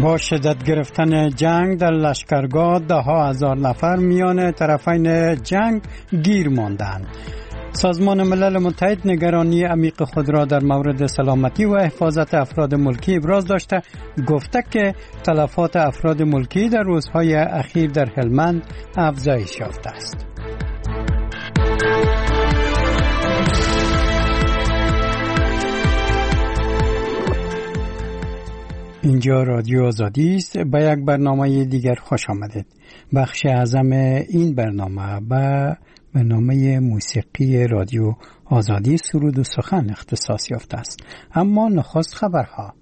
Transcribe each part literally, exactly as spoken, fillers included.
با شدت گرفتن جنگ در لشکرگاه ده ها هزار نفر میان طرفین جنگ گیر ماندند. سازمان ملل متحد نگرانی عمیق خود را در مورد سلامتی و حفاظت افراد ملکی ابراز داشته، گفته که تلفات افراد ملکی در روزهای اخیر در هلمند افزایش یافته است. اینجا رادیو آزادی است. به یک برنامه دیگر خوش آمدید. بخش اعظم این برنامه به برنامه موسیقی رادیو آزادی سرود و سخن اختصاص یافته است. اما نخست خبرها.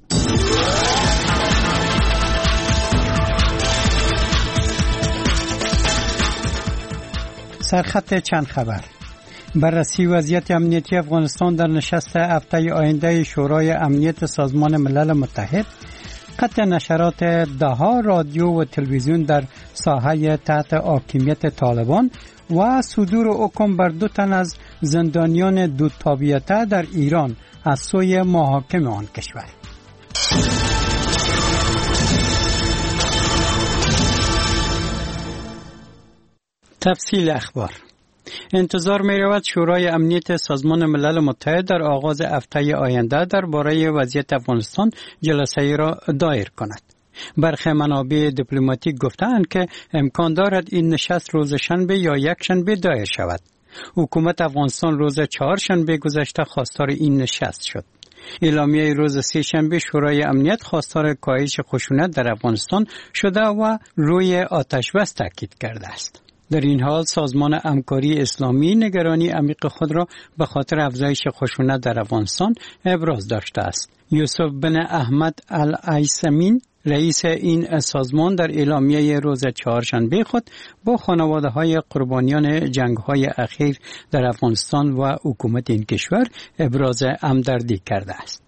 سرخط چند خبر. بررسی وضعیت امنیتی افغانستان در نشست هفته آینده شورای امنیت سازمان ملل متحد، قطع نشرات ده ها رادیو و تلویزیون در ساحه تحت حاکمیت طالبان و صدور حکم بر دو تن از زندانیان دو تابعیته در ایران از سوی محاکم آن کشور. تفصیل اخبار. انتظار می رود شورای امنیت سازمان ملل متحد در آغاز هفته آینده درباره وضعیت افغانستان جلسه را دایر کند. برخی منابع دیپلماتیک گفتند که امکان دارد این نشست روز شنبه یا یک شنبه دایر شود. حکومت افغانستان روز چهارشنبه گذشته خواستار این نشست شد. اعلامیه روز سه شنبه شورای امنیت خواستار کاهش خشونت در افغانستان شده و روی آتش بس تاکید کرده است. در این حال سازمان همکاری اسلامی نگرانی عمیق خود را به خاطر افزایش خشونت در افغانستان ابراز داشته است. یوسف بن احمد العیسمین رئیس این سازمان در اعلامیه روز چهارشنبه خود با خانواده‌های قربانیان جنگ‌های اخیر در افغانستان و حکومت این کشور ابراز همدردی کرده است.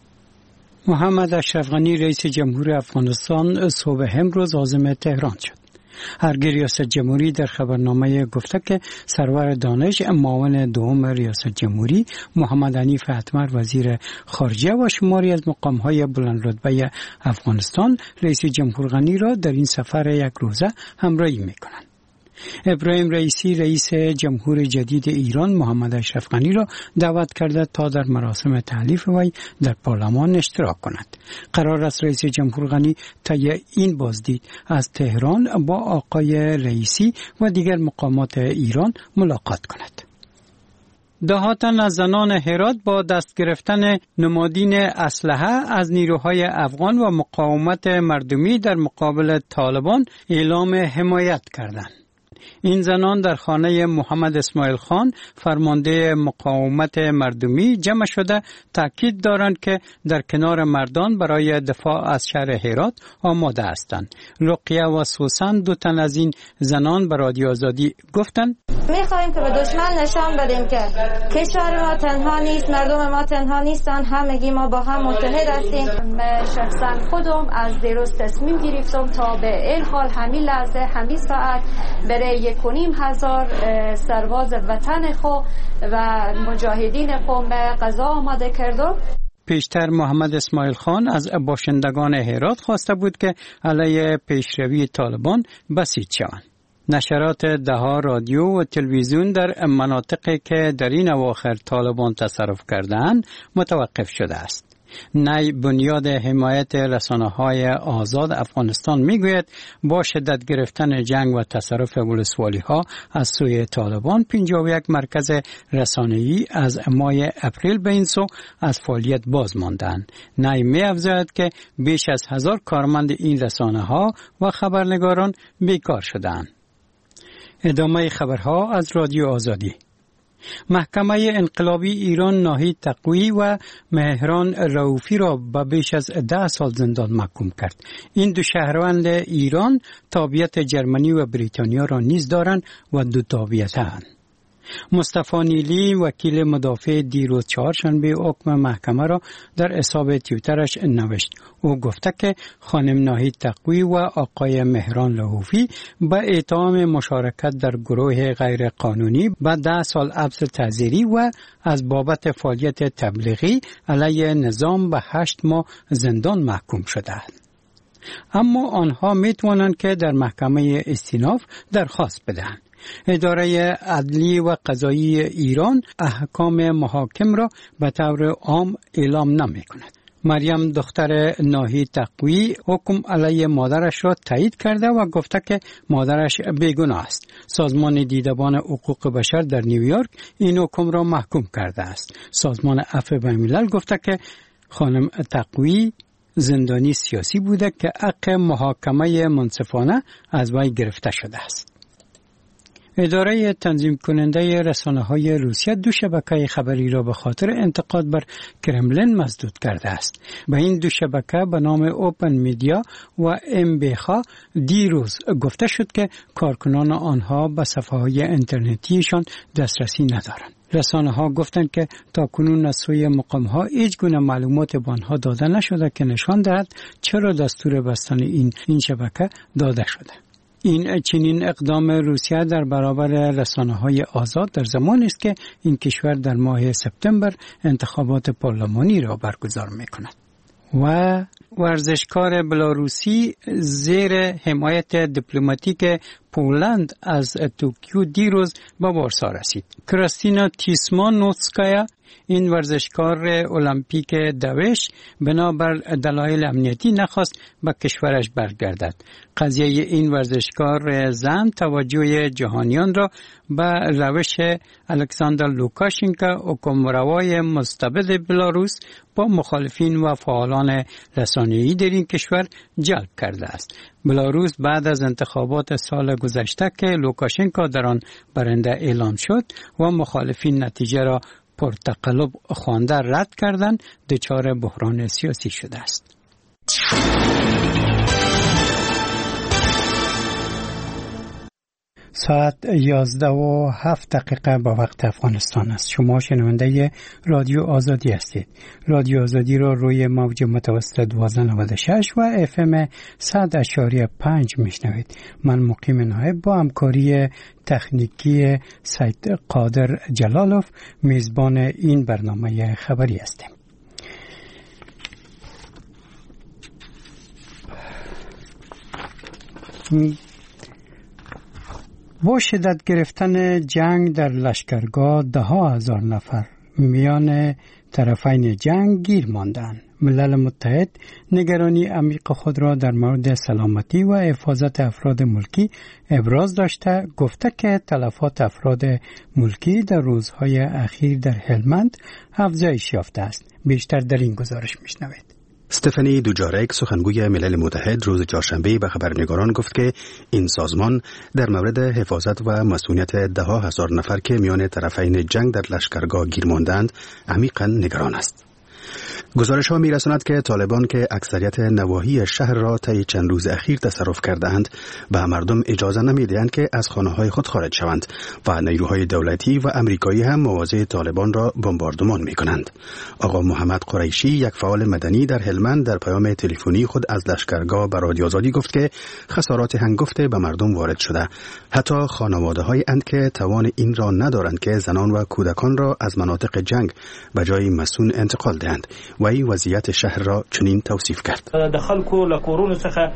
محمد اشرف غنی رئیس جمهور افغانستان صبح امروز عازم تهران شد. هرگی ریاست جمهوری در خبرنامه گفته که سرور دانش معاون دوم ریاست جمهوری، محمد حنیف اتمر وزیر خارجه و شماری از مقام‌های بلند رتبه افغانستان رئیس جمهور غنی را در این سفر یک روزه همراهی می‌کنند. ابراهیم رئیسی رئیس جمهور جدید ایران محمد اشرف غنی را دعوت کرده تا در مراسم تحلیف وی در پارلمان اشتراک کند. قرار است رئیس جمهور غنی طی این بازدید از تهران با آقای رئیسی و دیگر مقامات ایران ملاقات کند. ده ها تن از زنان هرات با دست گرفتن نمادین اسلحه از نیروهای افغان و مقاومت مردمی در مقابل طالبان اعلام حمایت کردند. این زنان در خانه محمد اسماعیل خان فرمانده مقاومت مردمی جمع شده تاکید دارند که در کنار مردان برای دفاع از شهر هرات آماده هستند. رقیه و سوسن دو تن از این زنان به رادیو آزادی گفتند می‌خوایم که به دشمن نشان بدیم که کشور ما تنها نیست، مردم ما تنها نیستن، همگی ما با هم متحد هستیم. من شخصا خودم از دیروز تصمیم گرفتم تا به این حال همین لحظه همین ساعت برای یک و نیم هزار سرباز وطن خو و مجاهدین خو به قضا آماده کردم. پیشتر محمد اسماعیل خان از باشندگان هرات خواسته بود که علیه پیشروی طالبان بسیج شوند. نشرات ده ها رادیو و تلویزیون در مناطقی که در این اواخر طالبان تصرف کردند متوقف شده است. نای بنیاد حمایت رسانه‌های آزاد افغانستان میگوید با شدت گرفتن جنگ و تصرف ولسوالی‌ها از سوی طالبان پنجاه و یک مرکز رسانه‌ای از ماه اپریل به این سو از فعالیت باز ماندند. نای می‌افزاید که بیش از هزار کارمند این رسانه‌ها و خبرنگاران بیکار شدند. ادامه خبرها از رادیو آزادی. محکمه انقلابی ایران ناهید تقوی و مهران رؤوفی را به بیش از ده سال زندان محکوم کرد. این دو شهروند ایران تابعیت جرمنی و بریتانیا را نیز دارند و دو تابعیت‌اند. مصطفی نیلی وکیل مدافع دیروز چهارشنبه حکم محکمه را در حساب توییترش نوشت. او گفته که خانم ناهید تقوی و آقای مهران رؤوفی به اتهام مشارکت در گروه غیر قانونی به ده سال حبس تعزیری و از بابت فعالیت تبلیغی علیه نظام به هشت ماه زندان محکوم شدند. است، اما آنها می توانند که در محکمه استیناف درخواست بدهند. اداره عدلی و قضایی ایران احکام محاکم را به طور عام اعلام نمی کند. مریم دختر ناهی تقوی حکم علیه مادرش را تایید کرده و گفته که مادرش بیگناه است. سازمان دیدبان حقوق بشر در نیویورک این حکم را محکوم کرده است. سازمان عفو بین‌الملل گفته که خانم تقوی زندانی سیاسی بوده که حق محاکمه منصفانه از وی گرفته شده است. اداره تنظیم کننده رسانه‌های روسیه دو شبکه خبری را به خاطر انتقاد بر کرملین مسدود کرده است. به این دو شبکه به نام اوپن میدیا و ام بی خ دیروز گفته شد که کارکنان آنها به صفحه‌های اینترنتیشان دسترسی ندارند. رسانه‌ها گفتند که تاکنون از سوی مقام‌ها هیچ گونه معلومات به آنها داده نشده که نشان دهد چرا دستور بستن این این شبکه داده شده. این چنین اقدام روسیه در برابر رسانه‌های آزاد در زمانی است که این کشور در ماه سپتامبر انتخابات پارلمانی را برگزار می‌کند. و ورزشکار بلاروسی زیر حمایت دیپلماتیک پولند از توکیو دیروز به وارسا رسید. کریستینا تیسمانوسکایا این ورزشکار المپیک دوش بنابر دلایل امنیتی نخواست به کشورش برگردد. قضیه این ورزشکار زن توجه جهانیان را به روش الکساندر لوکاشنکو حکمروای مستبد بلاروس با مخالفین و فعالان رسانه‌ای در این کشور جلب کرده است. بلاروس بعد از انتخابات سال گذشته که لوکاشنکو در آن برنده اعلام شد و مخالفین نتیجه را پرتقلب خوانده رد کردند، دچار بحران سیاسی شده است. ساعت یازده و هفت دقیقه به وقت افغانستان است. شما شنونده رادیو آزادی هستید. رادیو آزادی را روی موج متوسط دوازده نود و شش و اف ام صد اشاری پنج میشنوید. من مقیم نایب با همکاری تکنیکی سید قادر جلالوف میزبان این برنامه خبری هستیم. با شدت گرفتن جنگ در لشکرگاه ده ها هزار نفر میان طرفین جنگ گیر ماندند. ملل متحد نگرانی عمیق خود را در مورد سلامتی و حفاظت افراد ملکی ابراز داشته، گفته که تلفات افراد ملکی در روزهای اخیر در هلمند افزایش یافته است. بیشتر در این گزارش میشنوید. استفانی دوجارک سخنگوی ملل متحد روز چهارشنبه به خبرنگاران گفت که این سازمان در مورد حفاظت و مسئولیت ده ها هزار نفر که میان طرفین جنگ در لشکرگاه گیر ماندند عمیقاً نگران است. گزارش ها می رساند که طالبان که اکثریت نواحی شهر را طی چند روز اخیر تصرف کرده‌اند به مردم اجازه نمی‌دهند که از خانه‌های خود خارج شوند و نیروهای دولتی و امریکایی هم مواضع طالبان را بمباردمان می‌کنند. آقا محمد قریشی یک فعال مدنی در هلمند در پیام تلفنی خود از لشکرگاه به رادیو آزادی گفت که خسارات هنگفته به مردم وارد شده. حتی خانواده‌های اند که توان این را ندارند که زنان و کودکان را از مناطق جنگ به جای مسون انتقال دهند. و این وضعیت شهر را چنین توصیف کرد. د خلکو له کورونو څخه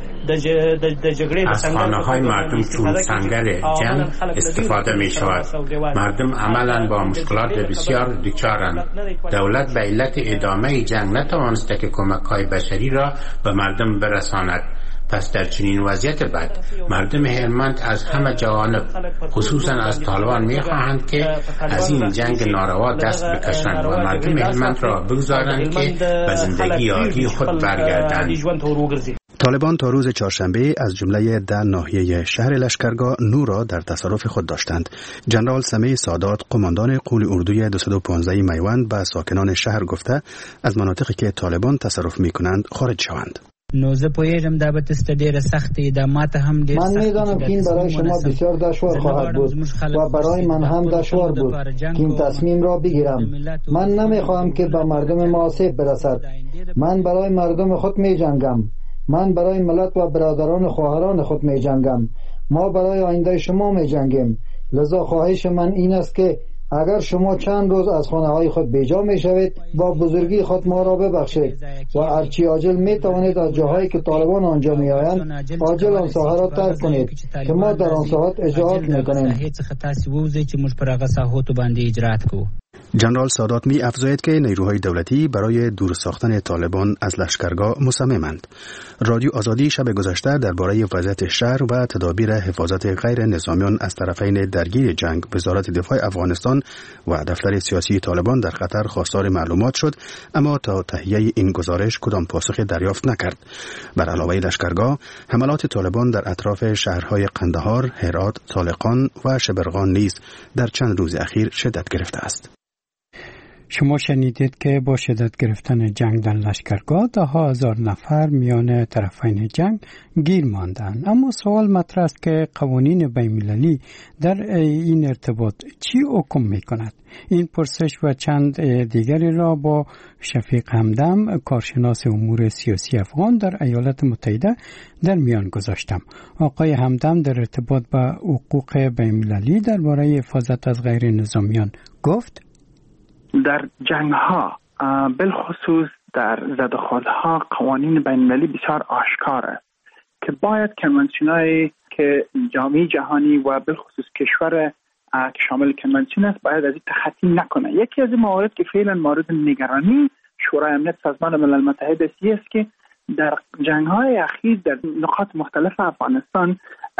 د جګړې از خانه‌های مردم چون سنگر جنگ استفاده می شود. مردم عملاً با مشکلات بسیار دچارند. دولت به علت ادامه جنگ نتوانسته که کمک‌های بشری را به مردم برساند. پس در چنین وضعیت بد مردم هلمند از همه جوانب خصوصا از طالبان می‌خواهند که از این جنگ ناروا دست بکشند و مردم هلمند را بگذارند که به زندگی عادی خود برگردند. طالبان تا روز چهارشنبه از جمله ده ناحیه شهر لشکرگاه نو را در تصرف خود داشتند. جنرال سمیع سادات قماندان قول اردوی دویست و پانزده میوند به ساکنان شهر گفته از مناطقی که طالبان تصرف می‌کنند خارج شوند. نو زه پوهیږم دا به تاسو ډیره سخت ده ماته هم ډیر سخت. من میدانم که این برای شما بسیار دشوار خواهد بود و برای من هم دشوار بود که این تصمیم را بگیرم. من نمیخواهم که به مردم ما آسیب برسد. من برای مردم خود می جنگم. من برای ملت و برادران و خواهران خود می جنگم. ما برای آینده شما می جنگیم. لذا خواهش من این است که اگر شما چند روز از خانه های خود بیجا می شوید با بزرگی خود ما را ببخشید و هرچی عاجل می توانید از جاهایی که طالبان آنجا می آیند عاجل آن ساحه را ترک کنید که ما در آن ساحات اجراعات می کنیم. جنرال سادات می افزاید که نیروهای دولتی برای دور ساختن طالبان از لشکرگاه مصممند. رادیو آزادی شب گذشته درباره وضعیت شهر و تدابیر حفاظت غیر نظامیان از طرفین درگیر جنگ وزارت دفاع افغانستان و دفتر سیاسی طالبان در خطر خواستار معلومات شد، اما تا تهیه این گزارش کدام پاسخ دریافت نکرد. بر علاوه لشکرگاه، حملات طالبان در اطراف شهرهای قندهار، هرات، طالقان و شبرغان نیز در چند روز اخیر شدت گرفته است. شما شنیدید که با شدت گرفتن جنگ در لشکرگاه ده ها هزار نفر میان طرفین جنگ گیر ماندند. اما سوال مطرح است که قوانین بین‌المللی در این ارتباط چی حکم میکند؟ این پرسش و چند دیگری را با شفیق همدم، کارشناس امور سیاسی افغان در ایالات متحده در میان گذاشتم. آقای همدم در ارتباط با حقوق بین‌المللی درباره حفاظت از غیر نظامیان گفت: در جنگ ها بالخصوص در زدوخوردها قوانین بین‌المللی بسیار آشکار است که باید کنوانسیون‌های که جامعه جهانی و بالخصوص کشور که شامل کنوانسیون است باید از این تخطی نکنه. یکی از این موارد که فعلا مورد نگرانی شورای امنیت سازمان ملل متحد است که در جنگ های اخیر در نقاط مختلف افغانستان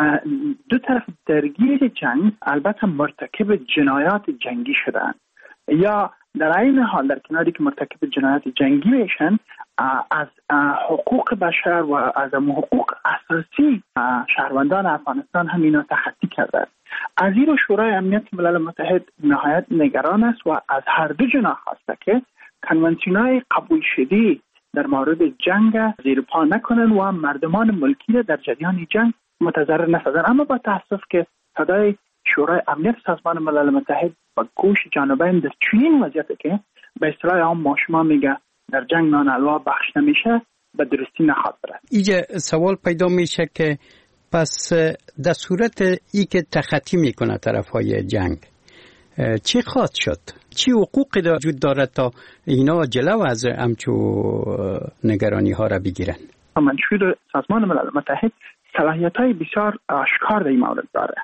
دو طرف درگیر جنگ البته مرتکب جنایات جنگی شدند، یا در این حال در کناری که مرتکب جنایات جنگی میشن از حقوق بشر و از حقوق اساسی شهروندان افغانستان هم اینا تخطی کرده. از این رو شورای امنیت ملل متحد نهایت نگران است و از هر دو جناح خواسته که کنوانسیون‌های قبول شده در مورد جنگ زیر پا نکنن و مردمان ملکی را در جریان جنگ متضرر نسازن. اما با تاسف که صدای شورای امنیت سازمان ملل متحد با گوش جانبین در چنین وضعیتی که به اصطلاح عام ما شما میگه در جنگ نان الوا بخش نمیشه به درستی نخواهد برد. اینجا سوال پیدا میشه که پس در صورت ای که تخطی میکنه طرفهای جنگ چی خواهد شد؟ چی حقوقی دا وجود داره تا اینا جلو از همچو نگرانی ها را بگیرن؟ منشور سازمان ملل متحد صلاحیت های بسیار آشکار در این مورد داره،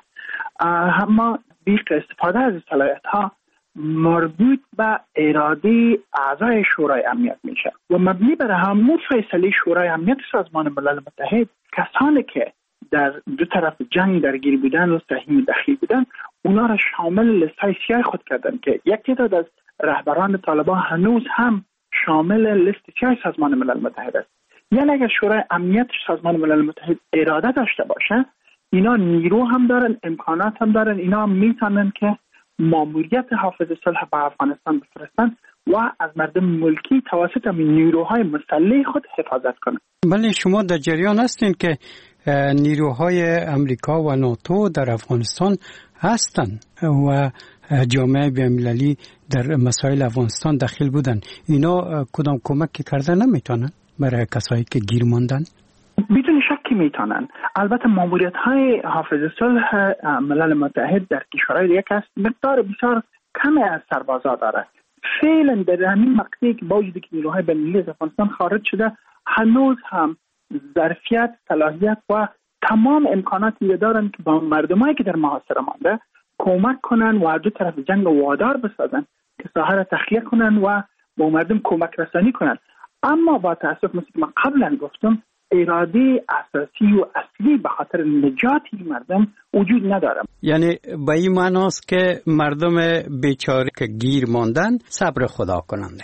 اما بیش استفاده از صلاحیت ها مربوط به اراده اعضای شورای امنیت میشه و مبنی بر همون فیصله شورای امنیت سازمان ملل متحد کسانی که در دو طرف جنگ درگیر بودن و سهیم دخیل بودن اونا را شامل لیست سیاه خود کردن که یک تعداد از رهبران طالبان هنوز هم شامل لیست سیاه سازمان ملل متحد است. یعنی اگر شورای امنیت سازمان ملل متحد اراده داشته باشه اینا نیرو هم دارن، امکانات هم دارن، اینا هم میتونن که ماموریت حافظ صلح به افغانستان بفرستن و از مردم ملکی توسط نیروهای مسلح خود حفاظت کنن. بله، شما در جریان هستین که نیروهای امریکا و ناتو در افغانستان هستند و جامعه بین‌المللی در مسائل افغانستان داخل بودن. اینا کدام کمک کرده نمیتونن برای کسایی که گیر ماندن؟ بدون شکی میتونن. البته ماموریت های حافظ صلح ملل متحد در کشورهای دیگه است مقدار بسیار کمی از سربازا داره. فعلا در همین مقطعی که با وجود که نیروهای بین‌المللی از افغانستان خارج شده هنوز هم ظرفیت، صلاحیت و تمام امکاناتی دارن که با مردمایی که در محاصره مانده کمک کنن و دو طرف جنگ وادار بسازن که ساحه را تخلیه کنن و با مردم کمک رسانی کنن. اما با تاسف مثل که من قبلا گفتم اراده اساسی و اصلی به خاطر نجات مردم وجود نداره. یعنی به این معناست که مردم بیچاره که گیر ماندن صبر خدا کنند.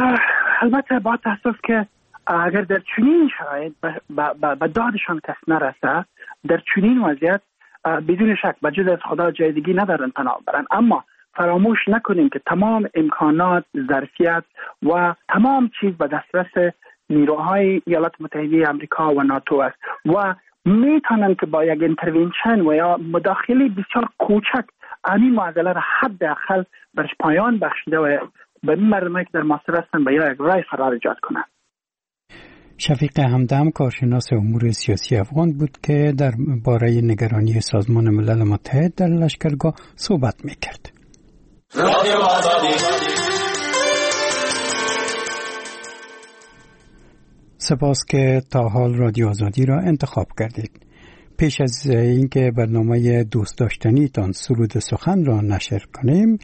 البته با تاسف که اگر در چنین شرایط به دادشان کس نرسه، در چنین وضعیت بدون شک بجز از خدا جای دیگه ندارن پناه برن. اما فراموش نکنیم که تمام امکانات، ظرفیت و تمام چیز به دسترس نیروهای ایالات متحده آمریکا و ناتو است و میتونن که با یک اینترونشن و یا مداخله بسیار کوچک این معضله را حداقل برش پایان بخشیده و به مردمی که در محاصره هستند به یک راه فرار ایجاد کنند. شفیق همدم کارشناس امور سیاسی افغان بود که در باره نگرانی سازمان ملل متحد در لشکرگاه صحبت میکرد. رادیو آزادی. سپاس که تا حال رادیو آزادی را انتخاب کردید. پیش از اینکه برنامه دوست داشتنی تان سرود سخن را نشر کنیم،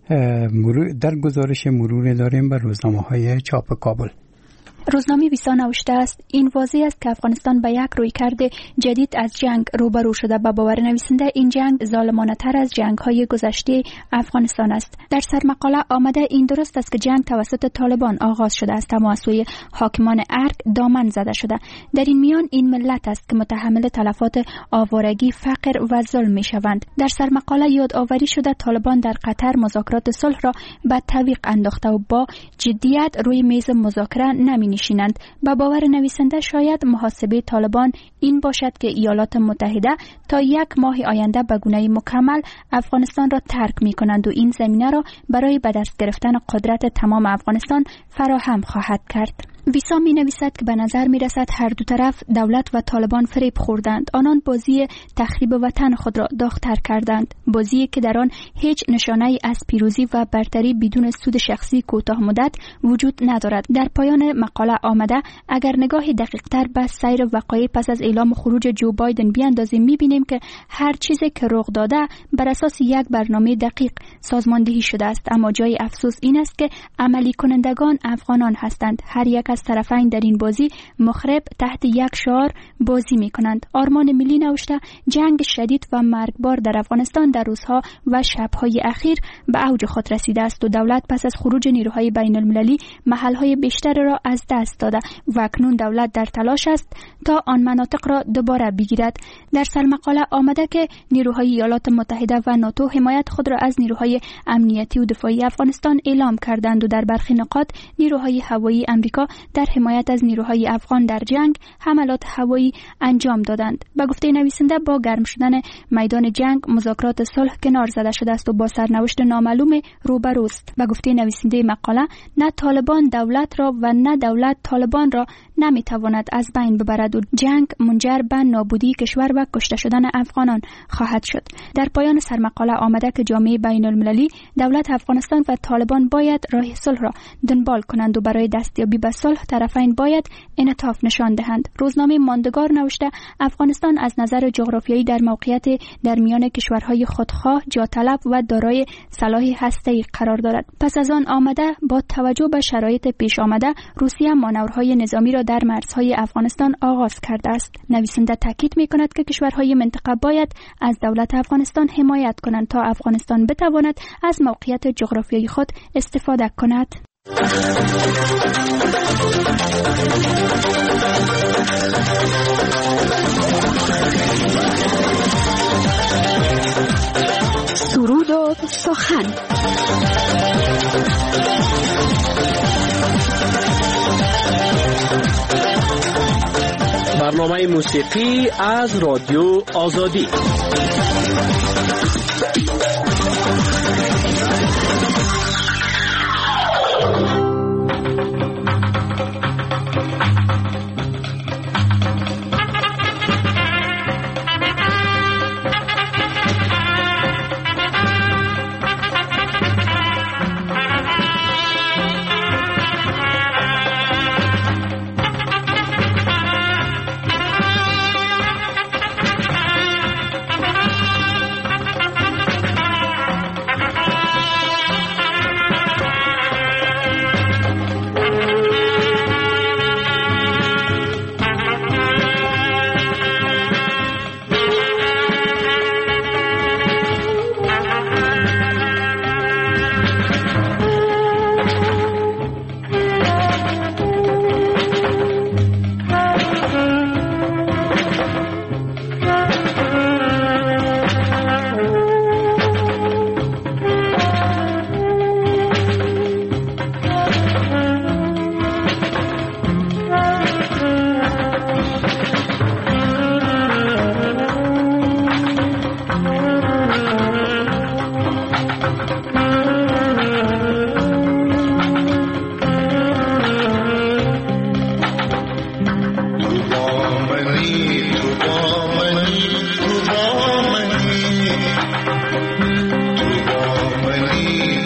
در گزارش مرور داریم بر روزنامه‌های چاپ کابل. روزنامه ویسا نوشته است این واضح است که افغانستان به یک رویکرد جدید از جنگ روبرو شده. به باور نویسنده این جنگ ظالمانه تر از جنگ های گذشته افغانستان است. در سرمقاله آمده این درست است که جنگ توسط طالبان آغاز شده است اما از سوی حاکمان ارگ دامن زده شده. در این میان این ملت است که متحمل تلفات آوارگی، فقر و ظلم می شوند. در سرمقاله یادآوری شده طالبان در قطر مذاکرات صلح را به تعویق انداخته و با جدیت روی میز مذاکره نمی نشینند. با باور نویسنده شاید محاسبه طالبان این باشد که ایالات متحده تا یک ماه آینده به گونه مکمل افغانستان را ترک می کنند و این زمینه را برای به دست گرفتن قدرت تمام افغانستان فراهم خواهد کرد. ویسا می نویسد که به نظر می رسد هر دو طرف دولت و طالبان فریب خوردند. آنان بازی تخریب وطن خود را داغ‌تر کردند. بازی که در آن هیچ نشانه از پیروزی و برتری بدون سود شخصی کوتاه مدت وجود ندارد. در پایان مقاله آمده اگر نگاهی دقیق‌تر به سیر وقایع پس از اعلام خروج جو بایدن بیاندازیم می بینیم که هر چیزی که رخ داده بر اساس یک برنامه دقیق سازماندهی شده است. اما جای افسوس این است که عملی کنندگان افغانان هستند. هر یک از طرفین در این بازی مخرب تحت یک شعار بازی می کنند. آرمان ملی نوشته جنگ شدید و مرگبار در افغانستان در روزها و شبهای اخیر به اوج خود رسیده است و دولت پس از خروج نیروهای بین المللی محلهای بیشتر را از دست داده و اکنون دولت در تلاش است تا آن مناطق را دوباره بگیرد. در سرمقاله آمده که نیروهای ایالات متحده و ناتو حمایت خود را از نیروهای امنیتی و دفاعی افغانستان اعلام کردند و در برخی نقاط نیروهای هوایی امریکا در حمایت از نیروهای افغان در جنگ حملات هوایی انجام دادند. به گفته نویسنده با گرم شدن میدان جنگ مذاکرات صلح کنار زده شده است و با سرنوشت نامعلوم روبروست. به گفته نویسنده مقاله نه طالبان دولت را و نه دولت طالبان را نمیتواند از بین ببرد و جنگ منجر به نابودی کشور و کشته شدن افغانان خواهد شد. در پایان سرمقاله آمده که جامعه بین المللی، دولت افغانستان و طالبان باید راه صلح را دنبال کنند و برای دستیابی به صلح طرفین باید انعطاف نشان دهند. روزنامه ماندگار نوشته افغانستان از نظر جغرافیایی در موقعیت در میان کشورهای خودخواه، جاطلب و دارای سلاح هسته‌ای قرار دارد. پس از آن آمده با توجه به شرایط پیش آمده روسیه مانورهای نظامی را در مرزهای افغانستان آغاز کرده است. نویسنده تاکید می‌کند که کشورهای منطقه باید از دولت افغانستان حمایت کنند تا افغانستان بتواند از موقعیت جغرافیایی خود استفاده کند. سرود و سخن. برنامه موسیقی از رادیو آزادی. Money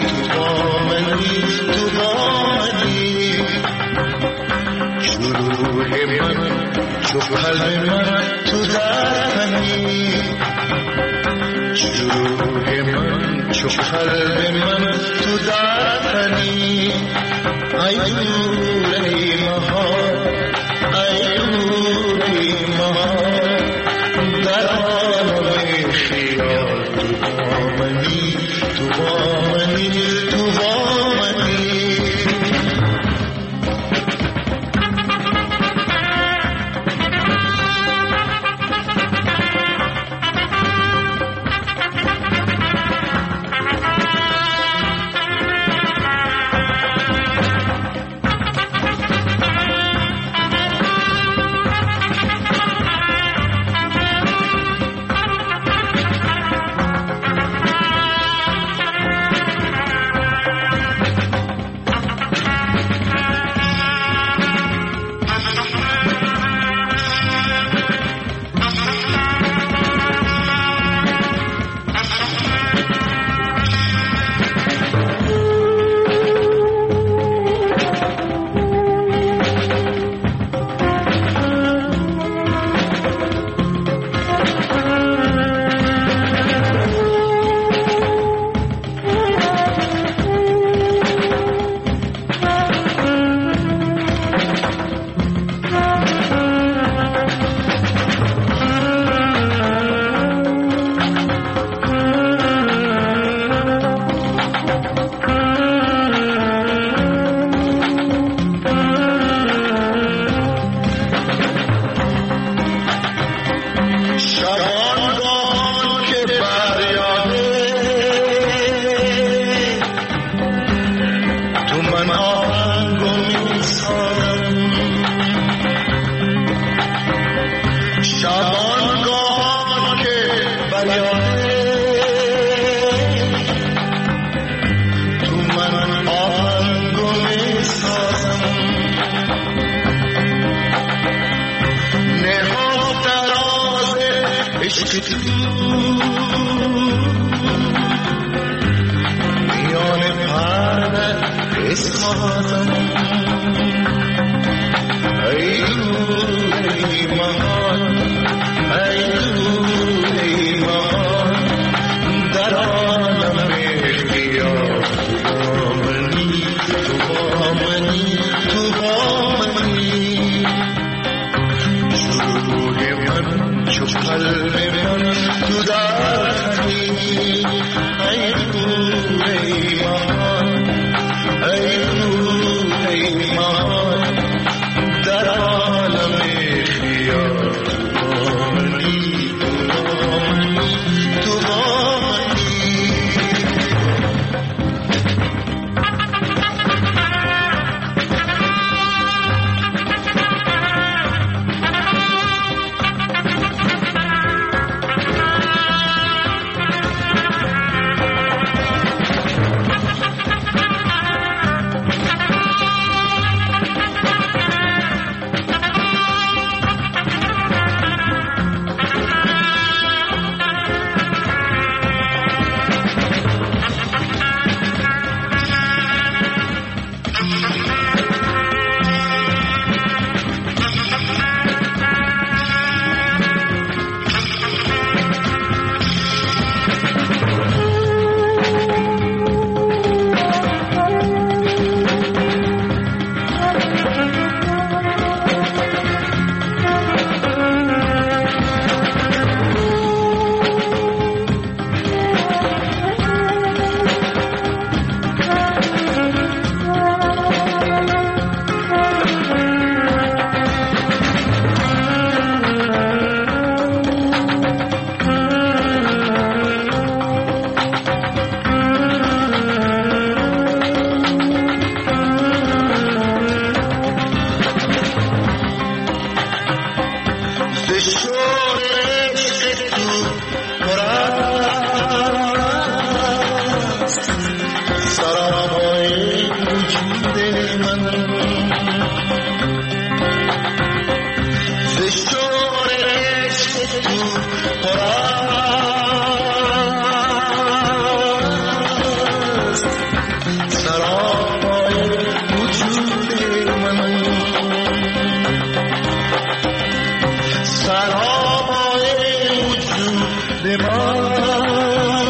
سرابای وجود من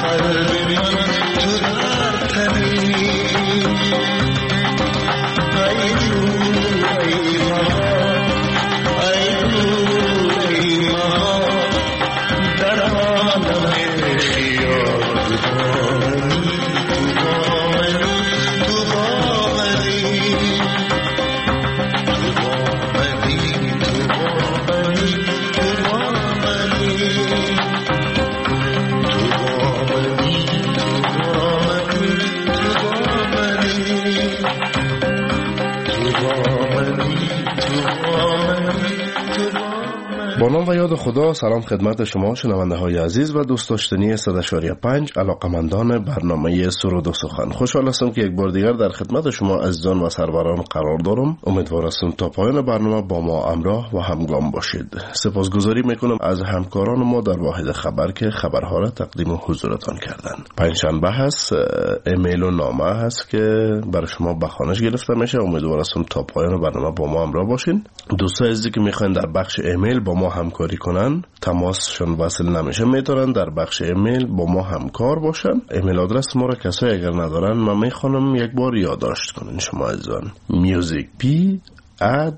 با نام و یاد خدا. سلام خدمت شما شنونده های عزیز و دوست داشتنی صد و پنج علاقمندان برنامه سرود و سخن. خوشحال هستم که یک بار دیگر در خدمت شما عزیزان و سروران قرار دارم. امیدوار هستم تا پایان برنامه با ما همراه و همگام باشید. سپاسگزاری میکنم از همکاران ما در واحد خبر که خبرها را تقدیم حضورتان کردن. پنجشنبه هست، ایمیل و نامه هست که برای شما به خوانش گرفته میشه. امیدوار هستم تا پایان برنامه با ما همراه باشین. دوستان عزیزی که میخواین در بخش ایمیل با ما همکاری کنن، تماسشون وصل نمیشه، میتونن در بخش ایمیل با ما همکار باشن. ایمیل آدرس ما را کسایی اگر ندارن من میخوانم یک بار یادداشت کنین شما عزیزان. musicp at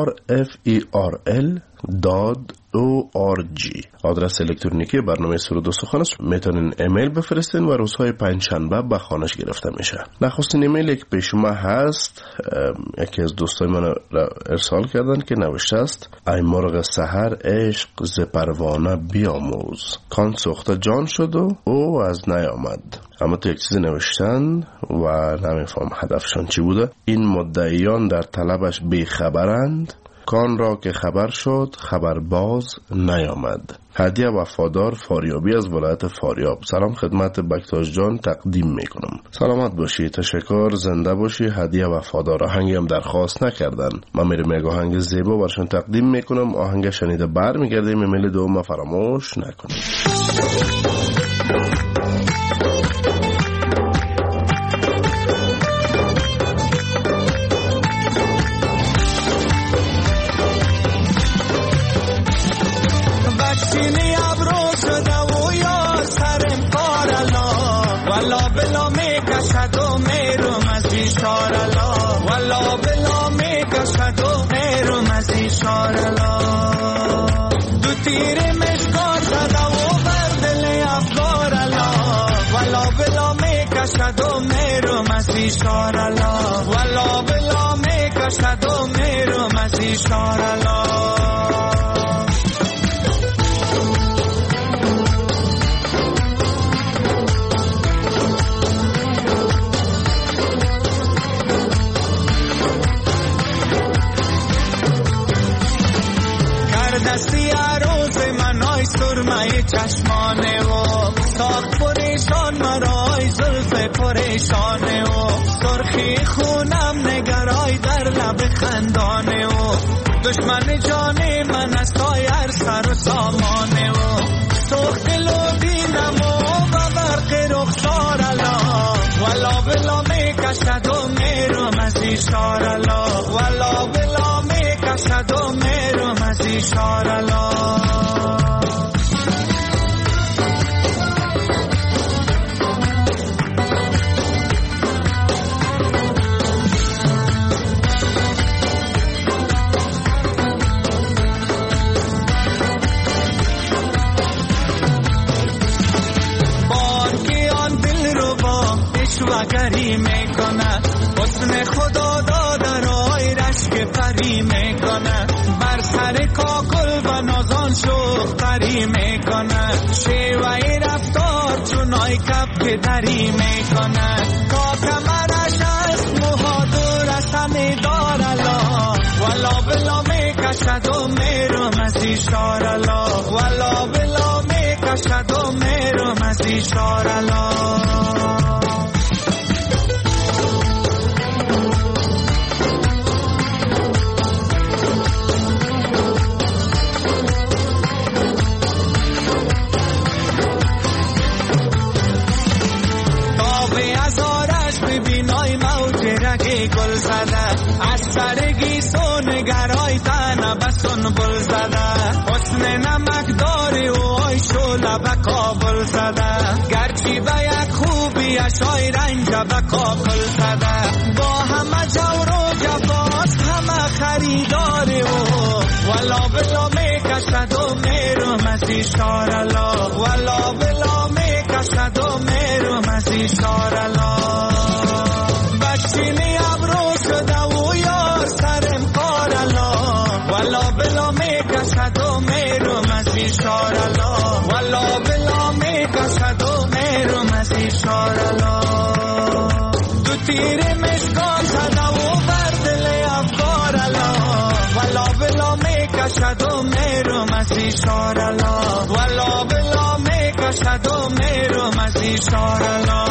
rferl dot org آدرس الکترونیکی برنامه سرود و سخن است. میتونین ایمیل بفرستین و روزهای پنجشنبه به خوانش گرفته میشه. نخستین ایمیل که به شما هست، یکی از دوستای من را ارسال کردن که نوشته است: ای مرغ سحر عشق ز پروانه بیاموز، کان سوخته جان شد و او از نیامد. اما تو یک چیز نوشتن و نمیفهم هدفشون چی بوده. این مدعیان در طلبش بیخبرند، کان را که خبر شد خبر باز نیامد. هدیه وفادار فاریابی از ولایت فاریاب. سلام خدمت بکتاش جان تقدیم میکنم. سلامت باشی، تشکر، زنده باشی. هدیه وفادار. آهنگی هم درخواست نکردن، من میرم یک آهنگ زیبا برشون تقدیم میکنم. آهنگ شنیده بر میگردیم. ایمیل دوم فراموش نکنید. دو تیر مشکار زده و بر دل افگار الله، والا بلا میکشد و میرم از ایشار الله، والا بلا میکشد و میرم از ایشار الله. دستی عروض من آی سرمه چشمانه و ساخت پریشان مرای زلف پریشانه و سرخی خونم نگرای در لب خندانه و دشمن جان من است آی هر سر و سامانه و سوخت لودینم و برق رخسار الله، والا بلا میکشد و میرم از ایشار الله، والا بلا میکشد و میرم از ایشار الله. گری میکنه حسن خدا داده رای رشک پری میکنه، بر سر کاکل و نازان شوخ پری میکنه، شیوه رفتار چونای کپ که دری میکنه، کاکمرش است مهادور است همیدار الله، والا بلا میکشد و میرم از ایشار الله، والا بلا میکشد و میرم از ایشار الله. گل زده از سرگی سونگرای تنه بسون بل زده، حسن نمک داری و آی شول لب کابل زده گرچی به یک خوبی اشای رنج به کاکل زده با همه جور و جفاست همه خریداره و ولا بلا میکشد و میرم از ایشارلا ولا بلا میکشد و میرم از ایشارلا بچینی ابرو شده و یار سرم کارلا ولا بلا میکشد و میرم از ایشارلا ولا بلا میکشد و میرم از ایشارلا دو تیر مشکان زده و بر دل افکارلا ولا بلا میکشد و میرم از ایشارلا ولا بلا میکشد و میرم از ایشارلا.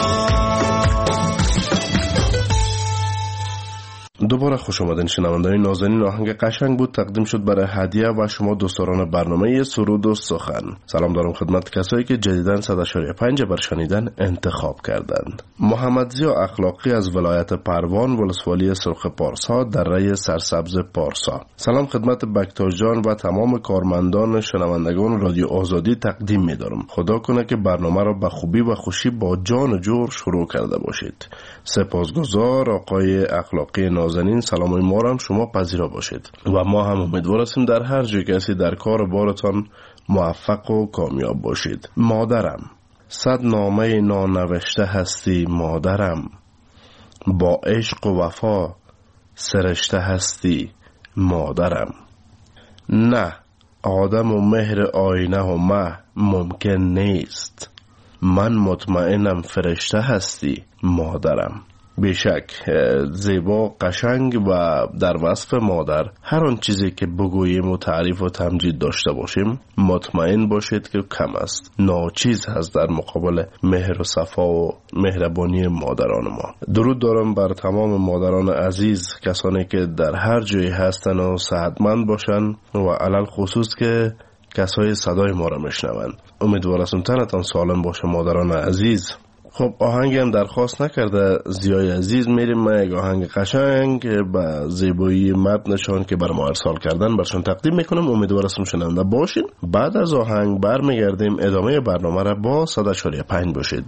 دوباره خوش آمدین شنوندگان نازنین. آهنگ قشنگ بود تقدیم شد برای هدیه و شما دوستداران برنامه سرود و سخن. سلام دارم خدمت کسایی که جدیداً صد و پنج بر شنیدن انتخاب کردند. محمد ضیا اخلاقی از ولایت پروان ولسوالی سرخ پارسا در ری سرسبز پارسا. سلام خدمت بکتاش جان و تمام کارمندان شنوندگان رادیو آزادی تقدیم می‌دارم. خدا کنه که برنامه را به خوبی و خوشی با جان و جور شروع کرده باشید. سپاسگزار آقای اخلاقی نازنین. سلام ما را هم شما پذیرا باشید و ما هم امیدوار هستیم در هر جای کسی در کار بارتان موفق و کامیاب باشید. مادرم، صد نامه نانوشته هستی مادرم، با عشق و وفا سرشته هستی مادرم. نه آدم و مهر آینه و مه ممکن نیست، من مطمئنم فرشته هستی مادرم. بیشک زیبا، قشنگ و در وصف مادر هر آن چیزی که بگوییم و تعریف و تمجید داشته باشیم مطمئن باشید که کم است، ناچیز هست در مقابل مهر و صفا و مهربانی مادران ما. درود دارم بر تمام مادران عزیز، کسانی که در هر جایی هستن و صحتمند باشن و علل خصوص که کسای صدای ما را میشنوند. امیدوارم تنتان سالم باشه مادران عزیز. خب آهنگی هم درخواست نکرده ضیای عزیز، میریم ما یک آهنگ قشنگ به زیبایی متنشان که بر ما ارسال کردن برشان تقدیم میکنم. امیدوارم شنونده باشین. بعد از آهنگ برمیگردیم ادامه برنامه را با صد و پنج باشید.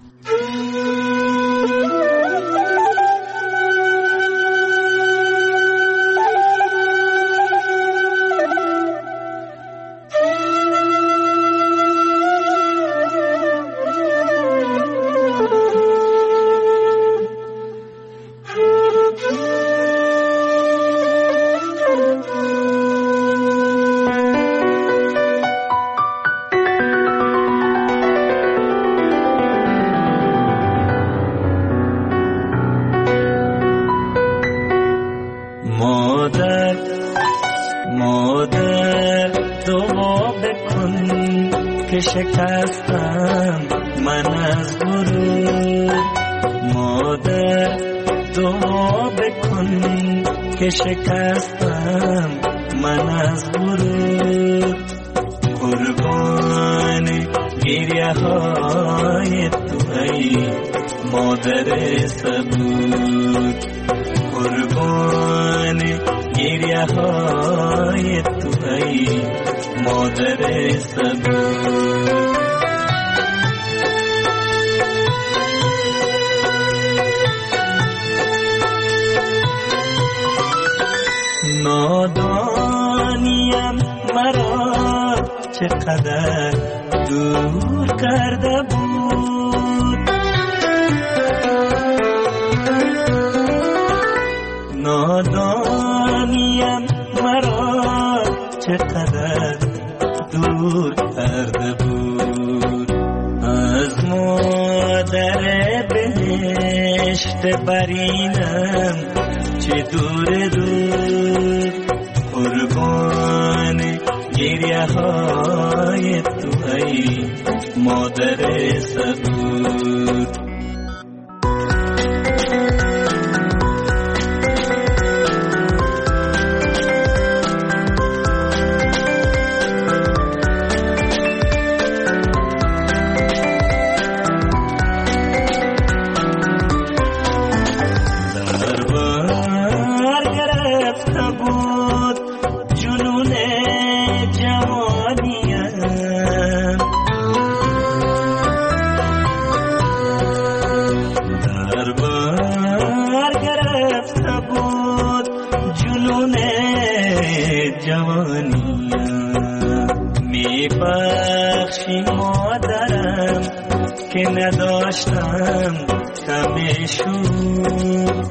شکستم من از غرور، مادر دعا بکن که شکستم من از غرور. قربان گریه های تو ای مادر صبور، قربان گریه های تو ای مادر صبور. نادانیم مرا چقدر دور کرده بود، نادانیم مرا چقدر دور کرده بود. از مادر بهشت برینم چه دور دور، قربان گریه های تو ای مادر صبور. مادرم که نداشتم کمشون،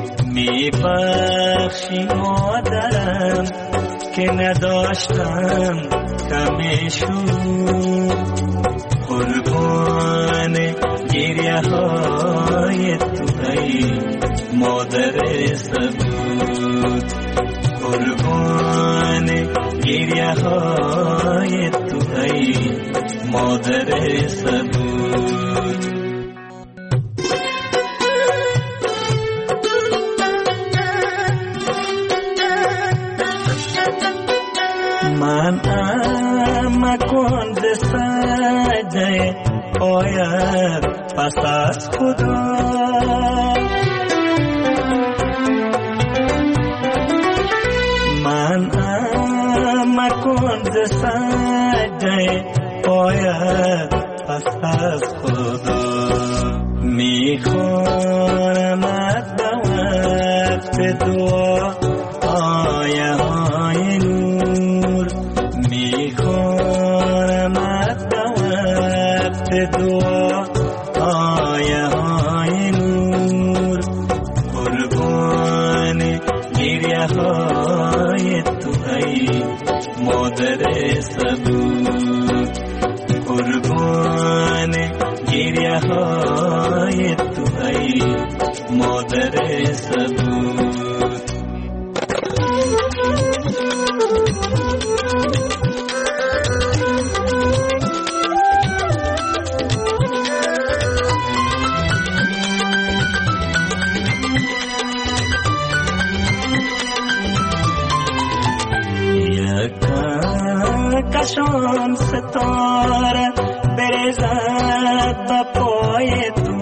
میبخشی مادرم که نداشتم کمشون، قربان گریه های تو ای مادر صبور، قربان گریه های تو ای مادر صبور. من ام کند سجده آید پس از خدا، من ام کند سجده آید پس از خدا، میخوانم از به وقت دعا آیه های نور، میخوانم از به وقت دعا آیه های نور، قربان گریه های تو ای مادر صبور، قربان گریه های تو ای مادر صبور. کشان ستاره برزد با پای تو،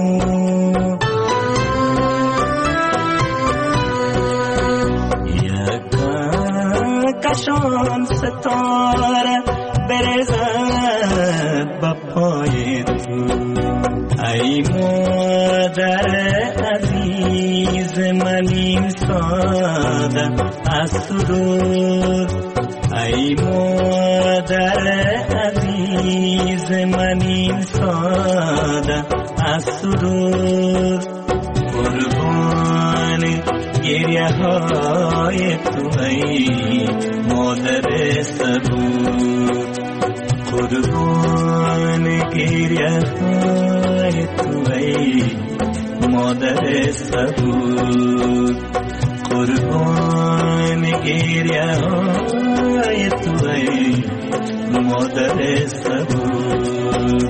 یکا کشان ستاره برزد با پای تو، ای مادر عزیز من این ساده از سرور، ای مادر عزیز من این ساده از سرور، قربان گریه های تو ای مادر صبور، قربان گریه های تو ای مادر صبور، قربان گریه های تو ای مادر صبور،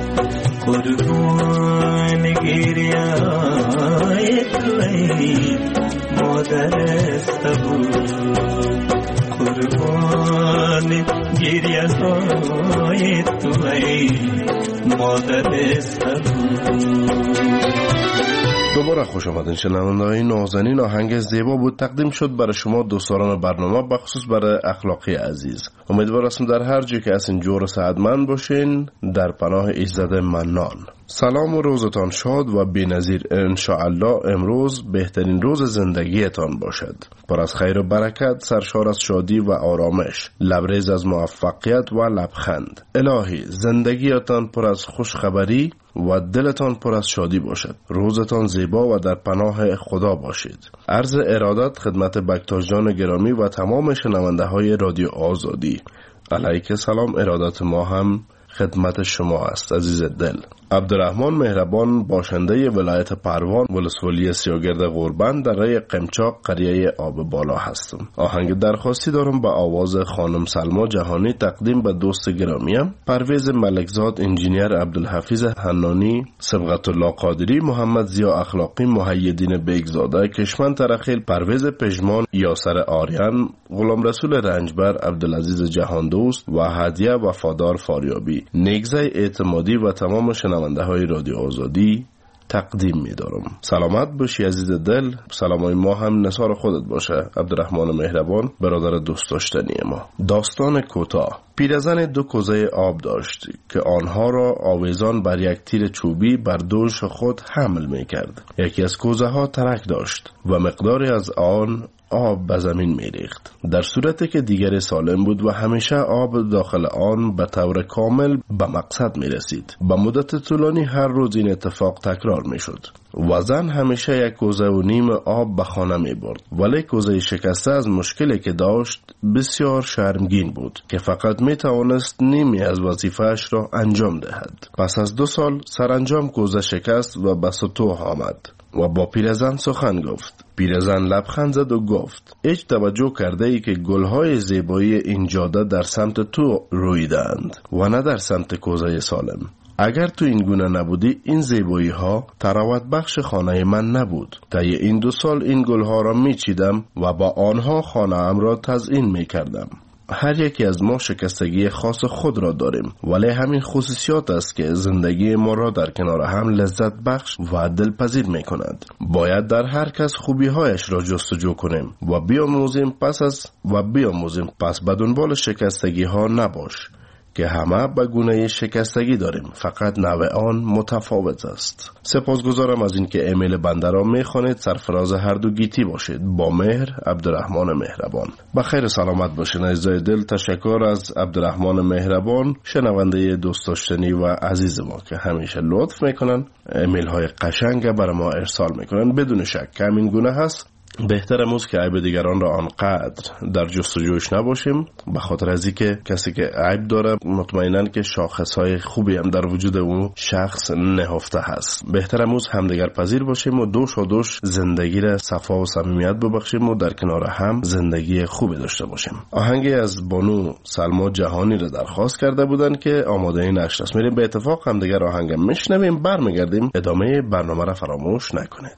قربان گریه های تو ای مادر صبور، قربان گریه های تو ای مادر صبور. دوباره خوش آمدین شنونده‌های نازنین. آهنگ زیبا بود تقدیم شد برای شما دوستان برنامه، بخصوص برای اخلاقی عزیز. امیدوار هستم در هر جای که هستین جور و سعادتمند باشین در پناه ایزد منان. سلام و روزتان شاد و بی‌نظیر. انشاءالله امروز بهترین روز زندگیتان باشد، پر از خیر و برکت، سرشار از شادی و آرامش، لبریز از موفقیت و لبخند. الهی زندگیتان پر از خوشخبری و دلتان پر از شادی باشد. روزتان زیبا و در پناه خدا باشید. عرض ارادت خدمت بکتاش جان گرامی و تمام شنونده های رادیو آزادی. علیک سلام. ارادت ما هم خدمت شما است عزیز دل. عبدالرحمن مهربان، باشنده ولایت پروان، ولسوالی سیاگرد غوربند در رای قمچاق، قریه آب بالا هستم. آهنگ درخواستی دارم به آواز خانم سلما جهانی تقدیم به دوست گرامیم پرویز ملکزاد، انجینیر عبدالحفیظ حنانی، سبقت الله قادری، محمد زیا اخلاقی، محیدین بیگزاده، کشمن ترخیل، پرویز پژمان، یاسر آریان، غلام رسول رنجبر، عبدالعزیز جهان دوست و هدیه وفادار فاریابی، نیگزه اعتمادی و تمام شنونده های رادیو آزادی تقدیم می دارم. سلامت باشی عزیز دل. سلامای ما هم نثار خودت باشه. عبدالرحمن مهربان، برادر دوست داشتنی ما. داستان کوتاه. پیرزن دو کوزه آب داشت که آنها را آویزان بر یک تیر چوبی بر دوش خود حمل می کرد. یکی از کوزه ها ترک داشت و مقداری از آن آب به زمین می ریخت، در صورتی که دیگر سالم بود و همیشه آب داخل آن به طور کامل به مقصد می رسید. به مدت طولانی هر روز این اتفاق تکرار می شد و زن همیشه یک کوزه و نیم آب به خانه می برد، ولی کوزه شکسته از مشکلی که داشت بسیار شرمگین بود که فقط می توانست نیمی از وظیفه‌اش را انجام دهد. پس از دو سال سرانجام کوزه شکست و به سطوح آمد و با پیرزن سخن گفت. پیرزن لبخند زد و گفت هیچ توجه کرده ای که گلهای زیبایی این جاده در سمت تو رویدند و نه در سمت کوزه سالم. اگر تو این گونه نبودی این زیبایی ها تراوت بخش خانه من نبود. طی این دو سال این گلها را می چیدم و با آنها خانه ام را تزیین می کردم. هر یکی از ما شکستگی خاص خود را داریم، ولی همین خصوصیات است که زندگی ما را در کنار هم لذت بخش و دلپذیر می کند. باید در هر کس خوبی هایش را جستجو کنیم و بیاموزیم پس از و بیاموزیم پس به دنبال شکستگی ها نباش که همه به گونه شکستگی داریم، فقط نوع آن متفاوت است. سپاسگزارم از اینکه ایمیل بنده را میخوانید. سرفراز هر دو گیتی باشید. با مهر، عبدالرحمن مهربان. بخیر سلامت باشین عزیزای دل. تشکر از عبدالرحمن مهربان، شنونده دوست داشتنی و عزیز ما که همیشه لطف میکنن، ایمیل های قشنگ برای ما ارسال میکنن. بدون شک همین گونه هست. بهتر امروز که عیب دیگران را آنقدر در جستجوش نباشیم، به خاطر از اینکه کسی که عیب داره مطمئناً که شاخصهای خوبی هم در وجود اون شخص نهفته هست. بهتر امروز همدیگر پذیر باشیم و دوش و دوش زندگی را صفا و صمیمیت ببخشیم و در کنار هم زندگی خوبی داشته باشیم. آهنگی از بانو سلما جهانی را درخواست کرده بودن که آماده این نشر است. میریم به اتفاق همدیگر آهنگ میشنویم، برمیگردیم. ادامه برنامه را فراموش نکنید.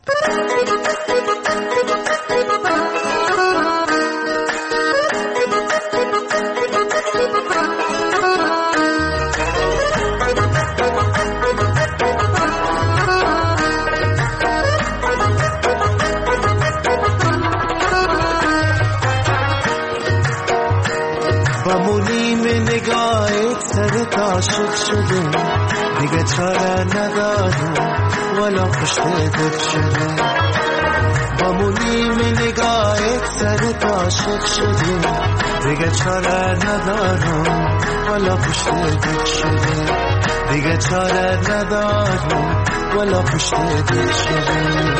عاشق شده دیگه چاره ندارم ولا پشت دل شده با مونیم نگاهت سرت عاشق شده دیگه چاره ندارم ولا پشت دل شده دیگه چاره ندارم ولا پشت دل شده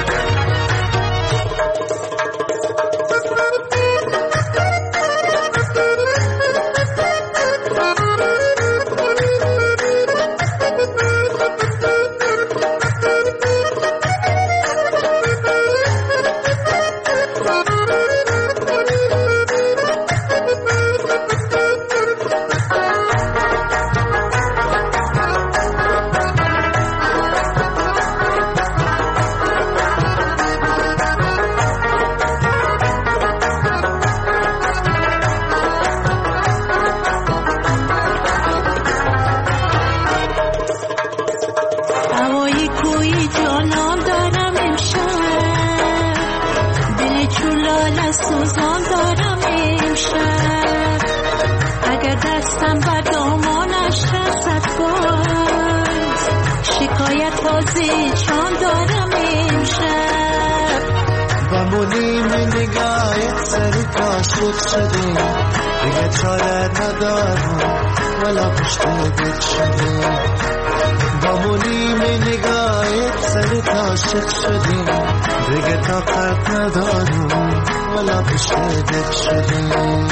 دیگه چاره ندارم ولا پشت دل شده با مونیم نگاهت سرت عاشق شده دیگه طاقت ندارم ولا پشت دل شده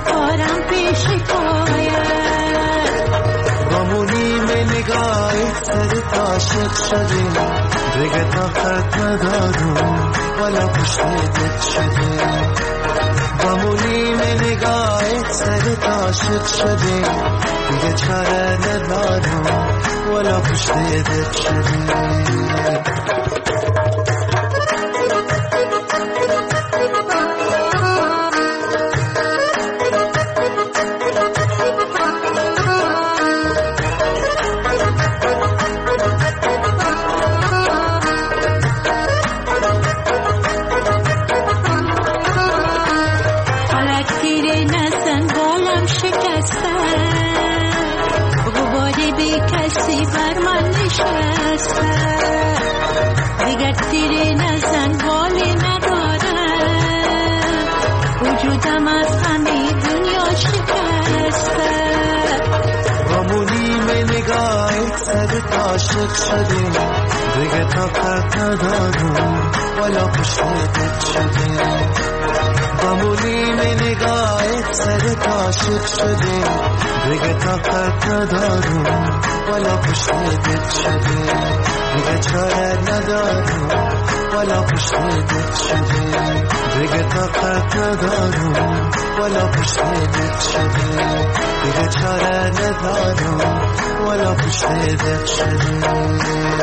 سپارم پیش پایت بمونی به نگاهت سرت عاشق شدیم دیگه طاقت ندارم ولا پشتت شدیم بمونی به نگاهت سرت عاشق شدیم دیگه چاره ندارم ولا پشتت شدیم دیگر تیری نزن بالی ندارم وجودم از همه دنیا شکسته بمونی به نگاهت سرت عاشق شدیم دیگه طاقت ندارم ولا پشتت شدیم بمونی به نگاهت سرت عاشق شدیم دیگه طاقت ندارم ولا پشتت شدیم دیگه چاره ندارم ولا پشتت شدیم دیگه طاقت ندارم ولا پشتت شدیم دیگه چاره ندارم ولا پشتت شدیم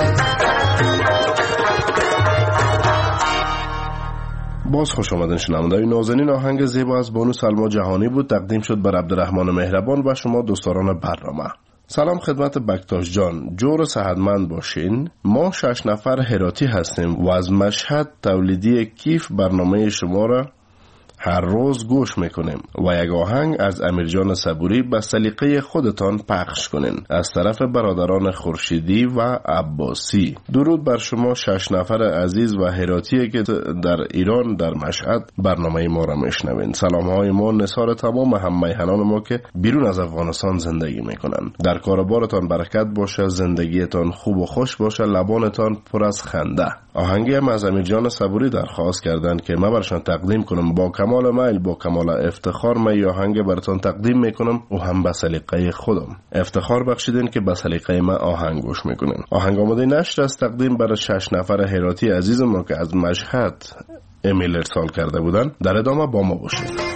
باز خوش آمدین شنوندگان نازنین. آهنگ زیبا از بانو سلما جهانی بود، تقدیم شد بر عبدالرحمن مهربان و شما دوستداران برنامه. سلام خدمت بکتاش جان، جور صحتمند باشین. ما شش نفر هراتی هستیم و از مشهد تولیدی کیف برنامه شما را هر روز گوش میکنیم و یک آهنگ از امیرجان صبوری به سلیقه خودتان پخش کنین از طرف برادران خورشیدی و عباسی. درود بر شما شش نفر عزیز و هراتی که در ایران در مشهد برنامه ما را میشنوین. سلام های ما نثار تمام هم میهنان ما که بیرون از افغانستان زندگی میکنن. در کاربارتان برکت باشه، زندگیتان خوب و خوش باشه، لبانتان پر از خنده. آهنگی هم از امیرجان صبوری درخواست کردن که من برشان تقدیم کنم. با کمال میل، با کمال افتخار من این آهنگ براتون تقدیم میکنم و هم به سلیقه خودم. افتخار بخشیدین که به سلیقه من آهنگ گوش میکنین. آهنگ آماده نشر از تقدیم برای شش نفر هراتی عزیز ما که از مشهد ایمیل ارسال کرده بودن. در ادامه با ما باشید.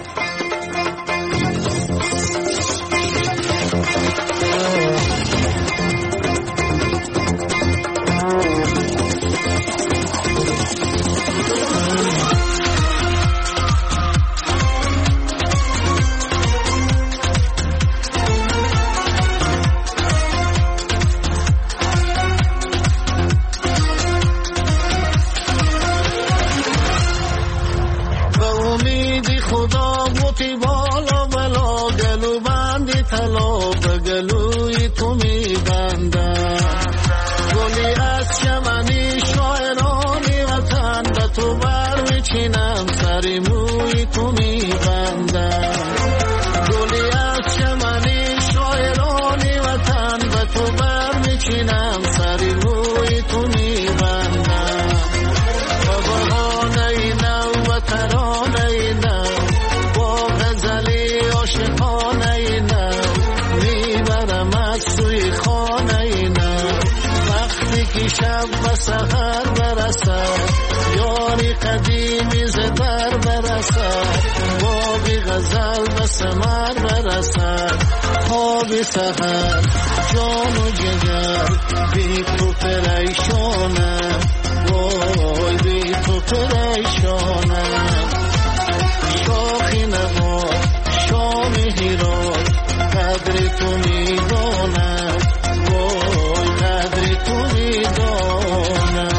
سهر جان و جگر بی تو پریشانم، وای بی تو پریشانم. شاخی نهاد شام هیراد قدر تو میدانم، وای قدر تو میدانم.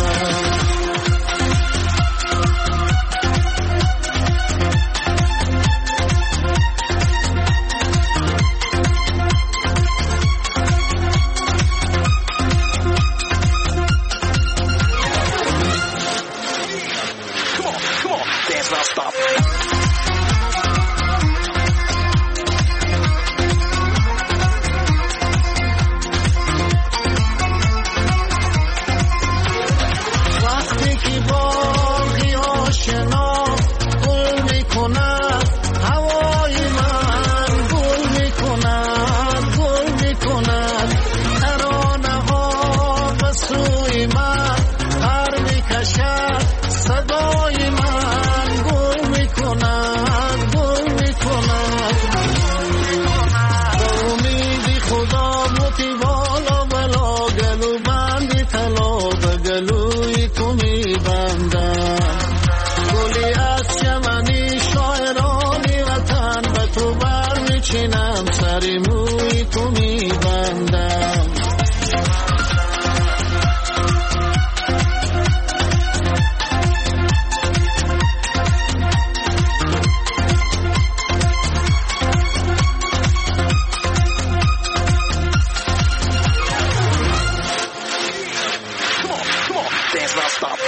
dance non-stop.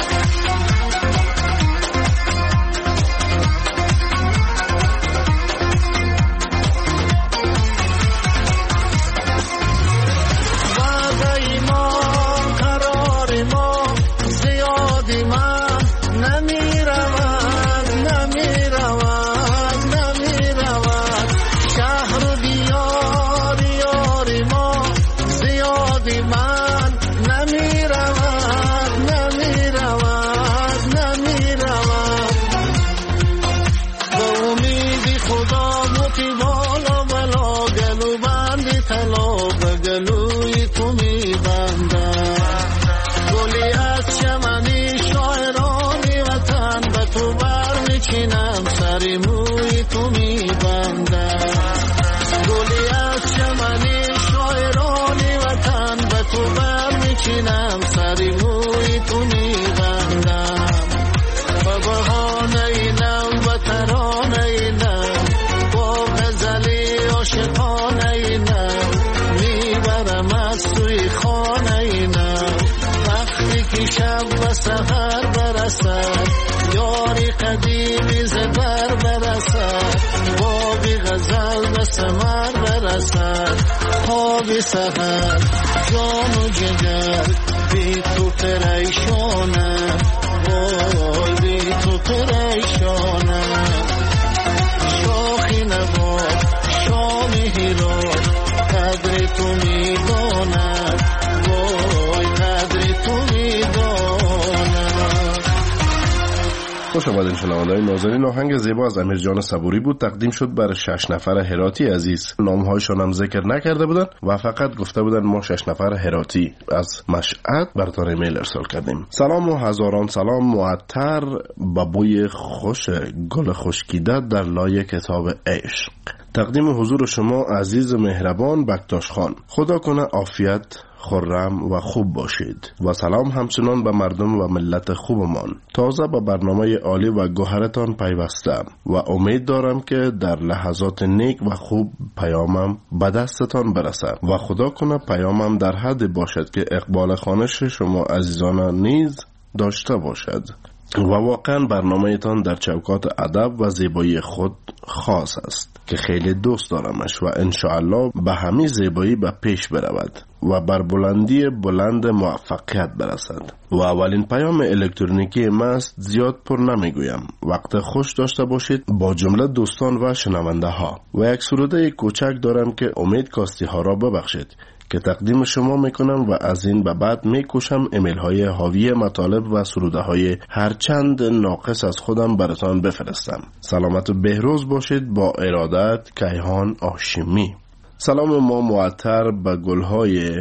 سحر جان و جگر بی تو پریشانم وای بی تو پریشانم شاخی نباد شامی هیراد قدر تو میدانم وای قدر تو میدانم. خوش آمدین شنونده‌های نازنین. آهنگ زیبا از امیر جان صبوری بود، تقدیم شد بر شش نفر هراتی عزیز. نامهایشان هم ذکر نکرده بودن و فقط گفته بودن ما شش نفر هراتی از مشهد براتون ایمیل ارسال کردیم. سلام و هزاران سلام معطر با بوی خوش گل خشکیده در لای کتاب عشق. تقدیم حضور شما عزیز مهربان بکتاش خان. خدا کنه عافیت خرم و خوب باشید و سلام همچنان به مردم و ملت خوبمان. تازه به برنامه عالی و گوهرتان پیوستم و امید دارم که در لحظات نیک و خوب پیامم به دستتان برسد و خدا کنه پیامم در حد باشد که اقبال خوانش شما عزیزان نیز داشته باشد و واقعا برنامه تان در چوکات ادب و زیبایی خود خاص است که خیلی دوست دارمش و انشاءالله به همین زیبایی به پیش برود و بر بلندی بلند موفقیت برسد. و اولین پیام الکترونیکی ما است، زیاد پر نمیگویم. وقت خوش داشته باشید با جمله دوستان و شنونده ها. و یک سروده کوچک دارم که امید کاستی ها را ببخشید که تقدیم شما میکنم و از این به بعد میکوشم ایمیل های حاوی مطالب و سروده های هر چند ناقص از خودم براتان بفرستم. سلامت و بهروز باشید. با ارادت کیهان هاشمی. سلام ما معطر به گلهای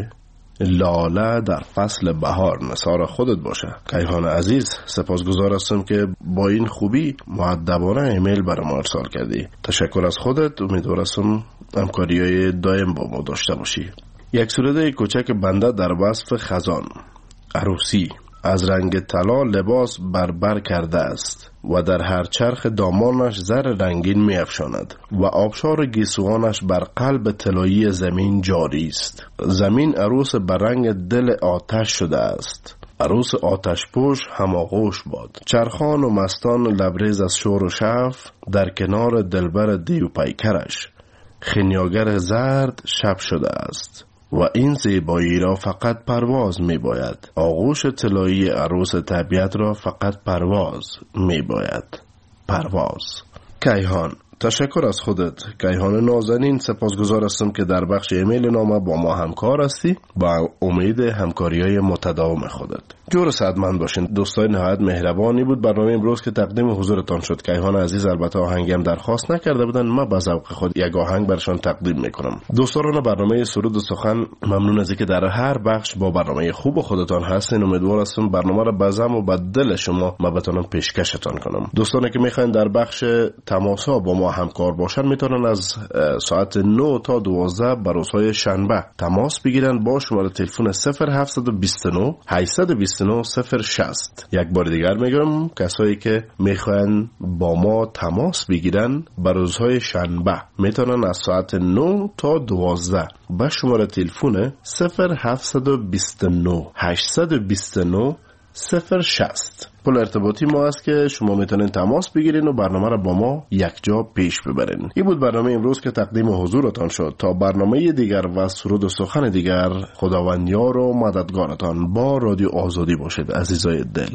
لاله در فصل بهار نثار خودت باشه. کیهان عزیز سپاسگزار هستم که با این خوبی مؤدبانه ایمیل برام ارسال کردی. تشکر از خودت. امیدوار هستم همکاری‌های دائم با ما داشته باشی. یک سروده کوچک بنده در وصف خزان. عروسی از رنگ طلا لباس بربر کرده است و در هر چرخ دامانش زر رنگین می افشاند و آبشار گیسوانش بر قلب طلایی زمین جاری است. زمین عروس بر رنگ دل آتش شده است. عروس آتش پوش هماغوش باد. چرخان و مستان لبریز از شور و شف در کنار دلبر دیو پیکرش. خنیاگر زرد شب شده است و این زیبایی را فقط پرواز می باید. آغوش طلایی عروس طبیعت را فقط پرواز می باید. پرواز. کیهان تشکر از خودت. کیهان نازنین سپاسگزار هستم که در بخش ایمیل نامه با ما همکار هستی. با امید همکاری های متداوم خودت. جور سعادتمند باشین. دوستای نهایت مهربانی بود برنامه امروز که تقدیم حضورتان شد. کیهان عزیز البته آهنگی هم درخواست نکرده بودن، ما با ذوق خود یک آهنگ برشان تقدیم میکنم. دوستان برنامه سرود و سخن ممنون از اینکه در هر بخش با برنامه خوب خودتان هستین. امیدوار هستم برنامه را بزم و به دل شما ما بتونم پیشکشتان کنم. دوستانی که میخواین در بخش تماسا با ما همکار باشن میتونن از ساعت نه تا دوازده بر روزهای شنبه تماس بگیرن با شماره تلفن صفر هفت دو نه هشت دو نه صفر شصت. یک بار دیگر میگم کسایی که میخواین با ما تماس بگیرن بر روزهای شنبه میتونن از ساعت نه تا دوازده با شماره تلفن صفر هفت دو نه هشت دو نه صفر شصت. پل ارتباطی ما است که شما میتونین تماس بگیرین و برنامه را با ما یک جا پیش ببرین. این بود برنامه امروز که تقدیم حضورتان شد. تا برنامه دیگر و سرود و سخن دیگر، خداوند یار و مددگارتان با رادیو آزادی باشد عزیزای دل.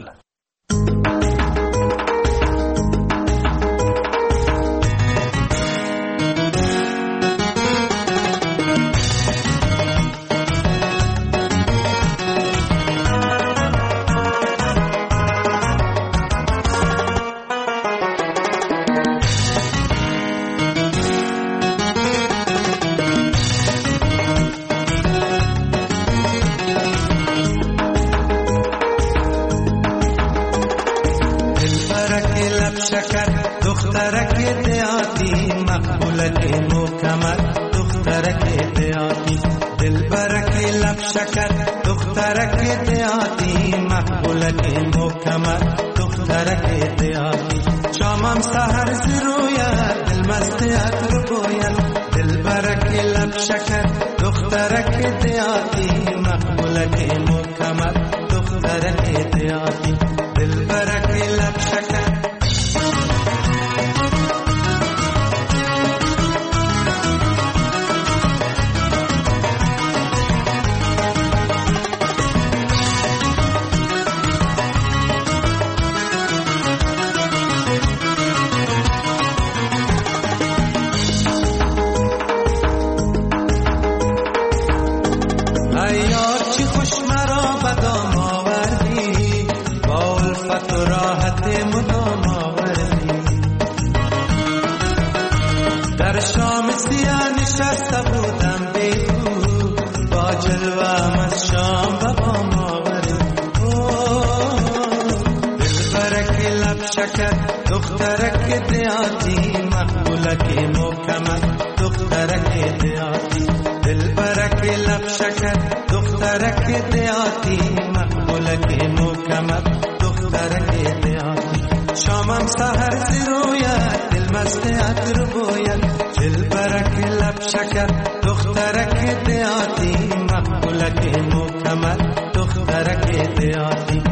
شامم سحر زرویت دل مست عطر بویت دل برک لب شکر دخترک دیاتی مقبولک مکمل دخترک دیاتی